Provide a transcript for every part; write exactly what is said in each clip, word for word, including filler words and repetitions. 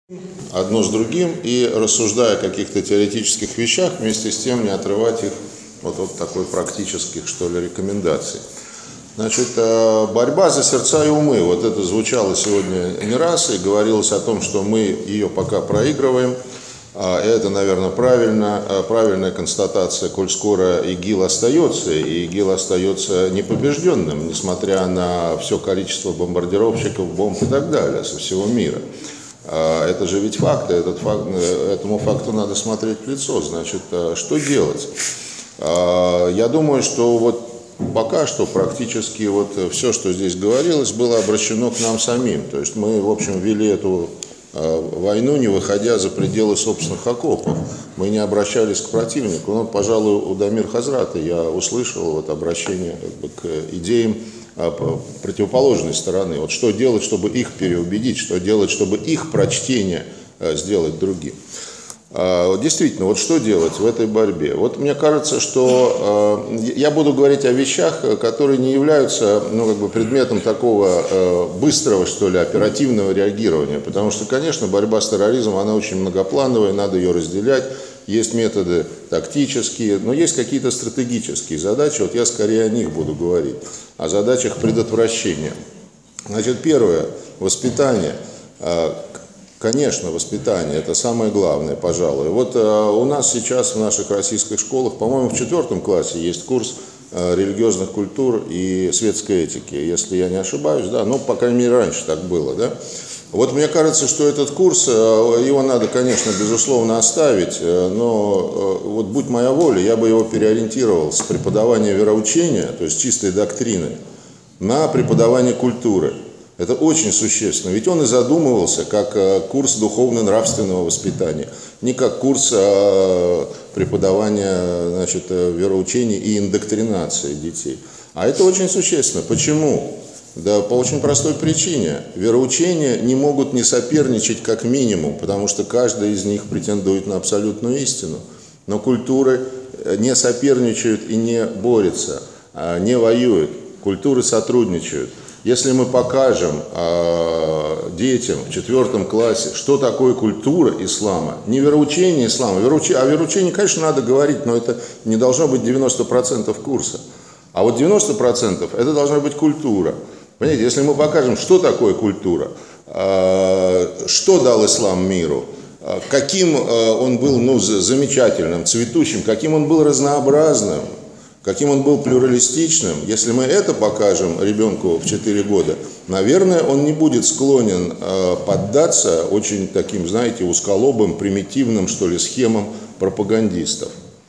одно с другим и рассуждая о каких-то теоретических вещах, вместе с тем не отрывать их вот от такой практических, что ли, рекомендаций. Значит, борьба за сердца и умы, вот это звучало сегодня не раз, и говорилось о том, что мы ее пока проигрываем. Это, наверное, правильно, правильная констатация, коль скоро ИГИЛ остается, и ИГИЛ остается непобежденным, несмотря на все количество бомбардировщиков, бомб и так далее со всего мира. Это же ведь факты, этот факт, этому факту надо смотреть в лицо. Значит, что делать? Я думаю, что вот пока что практически вот все, что здесь говорилось, было обращено к нам самим. То есть мы, в общем, вели эту войну, не выходя за пределы собственных окопов. Мы не обращались к противнику. Ну, пожалуй, у Дамир Хазрата я услышал вот обращение как бы, к идеям противоположной стороны. Вот что делать, чтобы их переубедить, что делать, чтобы их прочтение сделать другим. Действительно, вот что делать в этой борьбе? Вот мне кажется, что э, я буду говорить о вещах, которые не являются ну, как бы предметом такого э, быстрого, что ли, оперативного реагирования. Потому что, конечно, борьба с терроризмом, она очень многоплановая, надо ее разделять. Есть методы тактические, но есть какие-то стратегические задачи. Вот я скорее о них буду говорить, о задачах предотвращения. Значит, первое, воспитание. Конечно, воспитание – это самое главное, пожалуй. Вот э, у нас сейчас в наших российских школах, по-моему, в четвертом классе есть курс э, религиозных культур и светской этики, если я не ошибаюсь, да, ну, по крайней мере, раньше так было, да. Вот мне кажется, что этот курс, э, его надо, конечно, безусловно оставить, э, но э, вот будь моя воля, я бы его переориентировал с преподавания вероучения, то есть чистой доктрины, на преподавание культуры. Это очень существенно, ведь он и задумывался как курс духовно-нравственного воспитания, не как курс преподавания, значит, вероучения и индоктринации детей. А это очень существенно. Почему? Да по очень простой причине. Вероучения не могут не соперничать как минимум, потому что каждый из них претендует на абсолютную истину. Но культуры не соперничают и не борются, не воюют. Культуры сотрудничают. Если мы покажем э, детям в четвертом классе, что такое культура ислама, не вероучение ислама, вероуч... о вероучении, конечно, надо говорить, но это не должно быть девяносто процентов курса. А вот девяносто процентов это должна быть культура. Понимаете, если мы покажем, что такое культура, э, что дал ислам миру, э, каким э, он был ну, замечательным, цветущим, каким он был разнообразным, каким он был плюралистичным, если мы это покажем ребенку в четыре года, наверное, он не будет склонен э, поддаться очень таким, знаете, узколобым, примитивным, что ли, схемам пропагандистов.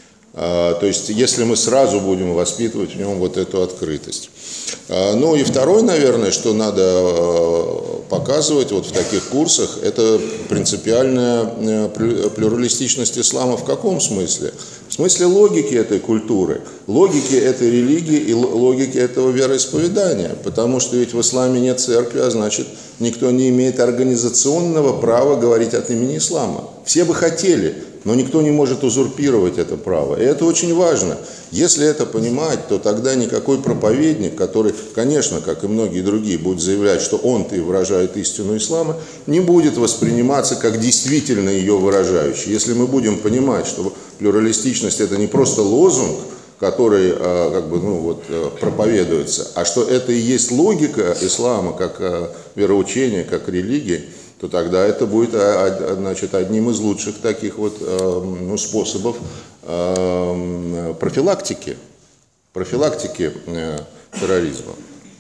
Э, то есть, если мы сразу будем воспитывать в нем вот эту открытость. Э, ну и второе, наверное, что надо э, показывать вот в таких курсах, это принципиальная э, плюралистичность ислама в каком смысле? В смысле логики этой культуры, логики этой религии и логики этого вероисповедания. Потому что ведь в исламе нет церкви, а значит, никто не имеет организационного права говорить от имени ислама. Все бы хотели, но никто не может узурпировать это право. И это очень важно. Если это понимать, то тогда никакой проповедник, который, конечно, как и многие другие, будет заявлять, что он-то и выражает истину ислама, не будет восприниматься как действительно ее выражающий. Если мы будем понимать, что плюралистичность – это не просто лозунг, который как бы, ну, вот, проповедуется, а что это и есть логика ислама, как вероучения, как религии, то тогда это будет, значит, одним из лучших таких вот ну, способов профилактики, профилактики терроризма.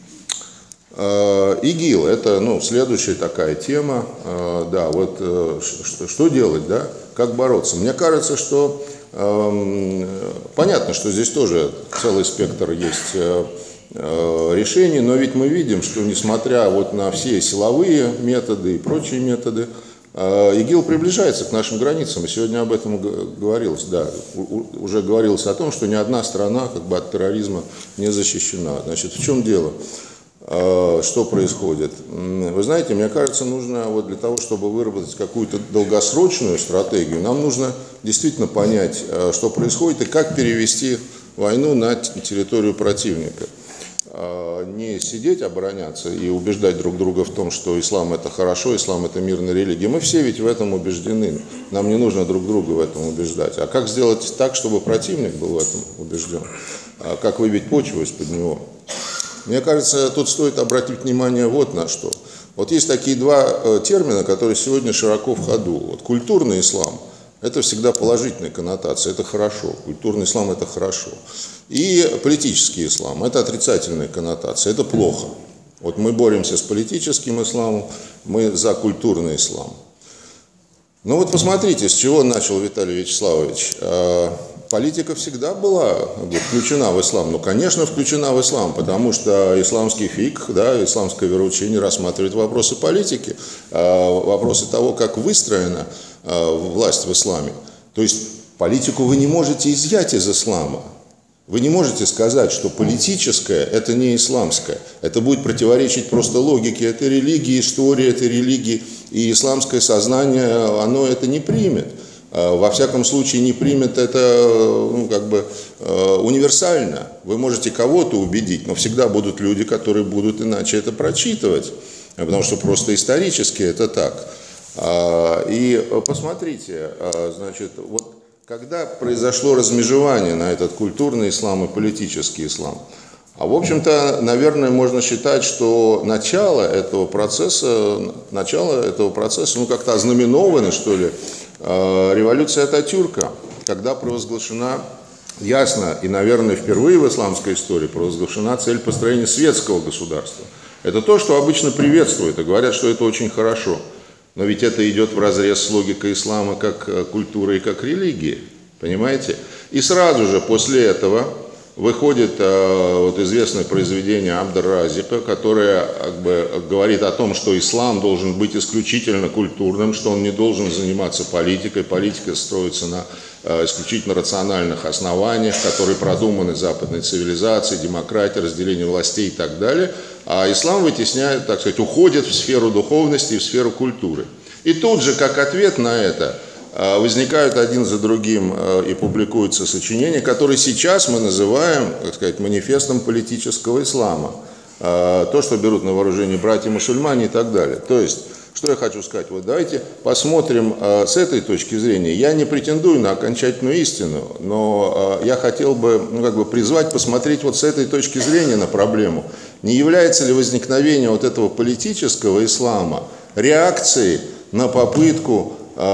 ИГИЛ – это ну, следующая такая тема. Да, вот что, что делать, да? Как бороться? Мне кажется, что э, понятно, что здесь тоже целый спектр есть э, решений, но ведь мы видим, что несмотря вот на все силовые методы и прочие методы, э, ИГИЛ приближается к нашим границам. И сегодня об этом говорилось. Да, у, уже говорилось о том, что ни одна страна как бы, от терроризма не защищена. Значит, в чем дело? Что происходит? Вы знаете, мне кажется, нужно вот для того, чтобы выработать какую-то долгосрочную стратегию, нам нужно действительно понять, что происходит и как перевести войну на территорию противника. не сидеть, обороняться и убеждать друг друга в том, что ислам это хорошо, ислам это мирная религия. Мы все ведь в этом убеждены. Нам не нужно друг друга в этом убеждать. А как сделать так, чтобы противник был в этом убежден? А как выбить почву из-под него? Мне кажется, тут стоит обратить внимание вот на что. Вот есть такие два термина, которые сегодня широко в ходу. Вот культурный ислам – это всегда положительная коннотация, это хорошо. Культурный ислам – это хорошо. И политический ислам – это отрицательная коннотация, это плохо. Вот мы боремся с политическим исламом, мы за культурный ислам. Ну вот посмотрите, с чего начал Виталий Вячеславович. Политика всегда была включена в ислам. Ну, конечно, включена в ислам, потому что исламский фикх, да, исламское вероучение рассматривает вопросы политики, вопросы того, как выстроена власть в исламе. То есть политику вы не можете изъять из ислама. Вы не можете сказать, что политическое – это не исламское. Это будет противоречить просто логике этой религии, истории этой религии. И исламское сознание, оно это не примет. Во всяком случае, не примет это ну, как бы, универсально. Вы можете кого-то убедить, но всегда будут люди, которые будут иначе это прочитывать. Потому что просто исторически это так. И посмотрите, значит, вот когда произошло размежевание на этот культурный ислам и политический ислам, а в общем-то, наверное, можно считать, что начало этого процесса, начало этого процесса, ну как-то ознаменовано, что ли, революция Ататюрка, когда провозглашена ясно и, наверное, впервые в исламской истории провозглашена цель построения светского государства. Это то, что обычно приветствуют и говорят, что это очень хорошо. Но ведь это идет вразрез с логикой ислама как культуры и как религии, понимаете? И сразу же после этого выходит э, вот известное произведение Абд-ар-Разика, которое как бы, говорит о том, что ислам должен быть исключительно культурным, что он не должен заниматься политикой. Политика строится на э, исключительно рациональных основаниях, которые продуманы западной цивилизацией, демократией, разделением властей и так далее. А ислам вытесняет, так сказать, уходит в сферу духовности и в сферу культуры. И тут же, как ответ на это, возникают один за другим и публикуются сочинения, которые сейчас мы называем, так сказать, манифестом политического ислама. То, что берут на вооружение братья-мусульмане и так далее. То есть, что я хочу сказать? Вот давайте посмотрим с этой точки зрения. Я не претендую на окончательную истину, но я хотел бы, ну, как бы призвать посмотреть вот с этой точки зрения на проблему. Не является ли возникновение вот этого политического ислама реакцией на попытку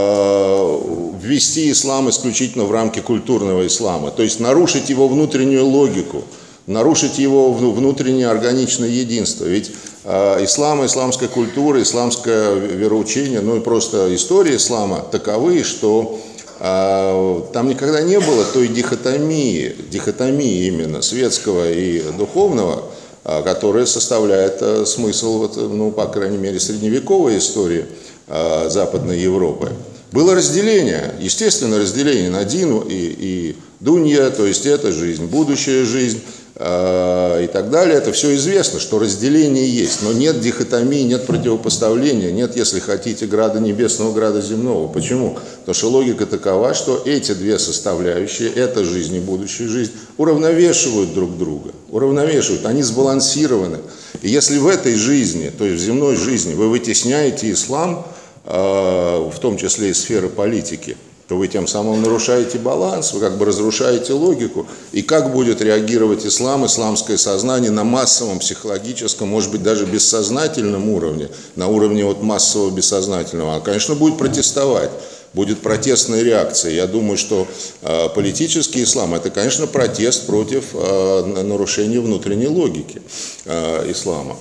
ввести ислам исключительно в рамки культурного ислама, то есть нарушить его внутреннюю логику, нарушить его внутреннее органичное единство. Ведь э, ислам, исламская культура, исламское вероучение, ну и просто история ислама таковы, что э, там никогда не было той дихотомии, дихотомии именно светского и духовного, э, которая составляет э, смысл, вот, ну, по крайней мере, средневековой истории э, Западной Европы. Было разделение, естественно, разделение на дин и, и дунья, то есть это жизнь, будущая жизнь э, и так далее. Это все известно, что разделение есть, но нет дихотомии, нет противопоставления, нет, если хотите, града небесного, града земного. Почему? Потому что логика такова, что эти две составляющие, эта жизнь и будущая жизнь, уравновешивают друг друга, уравновешивают, они сбалансированы. И если в этой жизни, то есть в земной жизни, вы вытесняете ислам, в том числе и сферы политики, то вы тем самым нарушаете баланс, вы как бы разрушаете логику. И как будет реагировать ислам, исламское сознание на массовом психологическом, может быть, даже бессознательном уровне, на уровне вот массового бессознательного? А, конечно, будет протестовать, будет протестная реакция. Я думаю, что э, политический ислам – это, конечно, протест против э, нарушения внутренней логики э, ислама.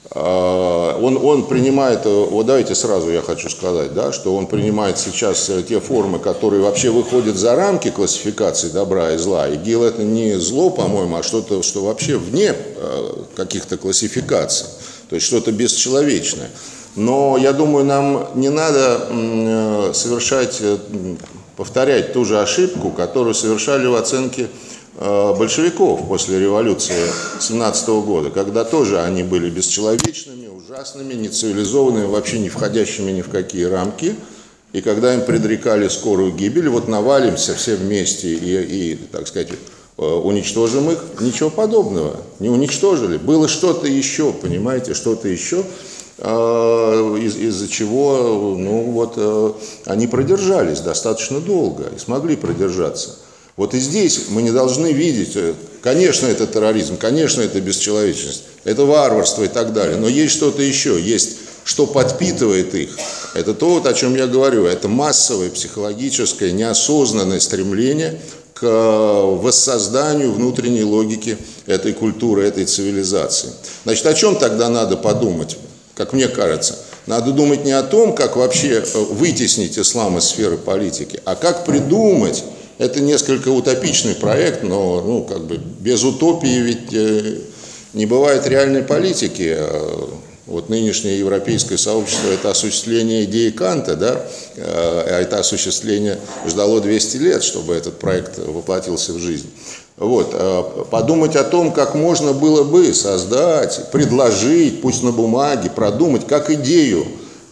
Он, он принимает, вот давайте сразу я хочу сказать, да, что он принимает сейчас те формы, которые вообще выходят за рамки классификации добра и зла. ИГИЛ это не зло, по-моему, а что-то, что вообще вне каких-то классификаций, то есть что-то бесчеловечное. Но я думаю, нам не надо совершать, повторять ту же ошибку, которую совершали в оценке большевиков после революции семнадцатого года, когда тоже они были бесчеловечными, ужасными, нецивилизованными, вообще не входящими ни в какие рамки, и когда им предрекали скорую гибель, вот навалимся все вместе и, и так сказать, уничтожим их. Ничего подобного. Не уничтожили. Было что-то еще, понимаете, что-то еще, из- из-за чего, ну, вот, они продержались достаточно долго и смогли продержаться. Вот и здесь мы не должны видеть, конечно, это терроризм, конечно, это бесчеловечность, это варварство и так далее, но есть что-то еще, есть что подпитывает их. Это то, вот, о чем я говорю, это массовое психологическое неосознанное стремление к воссозданию внутренней логики этой культуры, этой цивилизации. Значит, о чем тогда надо подумать, как мне кажется? Надо думать не о том, как вообще вытеснить ислам из сферы политики, а как придумать. Это несколько утопичный проект, но ну, как бы без утопии ведь э, не бывает реальной политики. Вот нынешнее европейское сообщество – это осуществление идеи Канта, да? А это осуществление ждало двести лет, чтобы этот проект воплотился в жизнь. Вот. Подумать о том, как можно было бы создать, предложить, пусть на бумаге, продумать, как идею,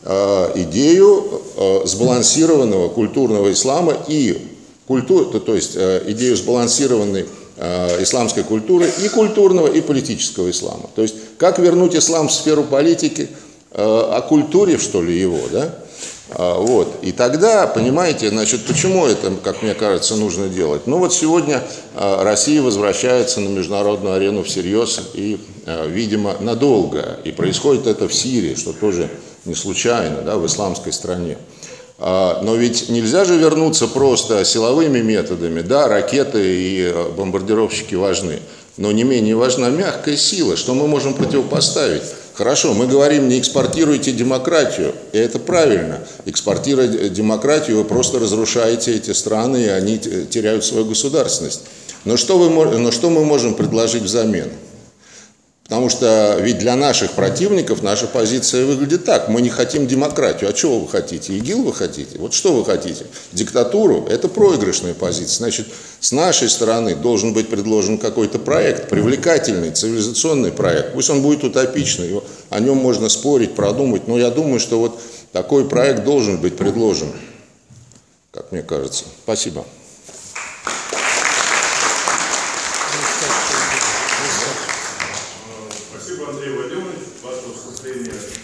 идею сбалансированного культурного ислама и культуру, то есть идею сбалансированной исламской культуры и культурного, и политического ислама. То есть, как вернуть ислам в сферу политики, окультурив, что ли, его, да? Вот. И тогда, понимаете, значит, почему это, как мне кажется, нужно делать? Ну вот сегодня Россия возвращается на международную арену всерьез и, видимо, надолго. И происходит это в Сирии, что тоже не случайно, да, в исламской стране. Но ведь нельзя же вернуться просто силовыми методами. Да, ракеты и бомбардировщики важны, но не менее важна мягкая сила. Что мы можем противопоставить? Хорошо, мы говорим, не экспортируйте демократию, и это правильно. Экспортируя демократию, вы просто разрушаете эти страны, и они теряют свою государственность. Но что, вы, но что мы можем предложить взамен? Потому что ведь для наших противников наша позиция выглядит так. Мы не хотим демократию. А чего вы хотите? ИГИЛ вы хотите? Вот что вы хотите? Диктатуру? Это проигрышная позиция. Значит, с нашей стороны должен быть предложен какой-то проект, привлекательный, цивилизационный проект. Пусть он будет утопичный, о нем можно спорить, продумать. Но я думаю, что вот такой проект должен быть предложен, как мне кажется. Спасибо. Спасибо, Андрей Владимирович, ваше выступление.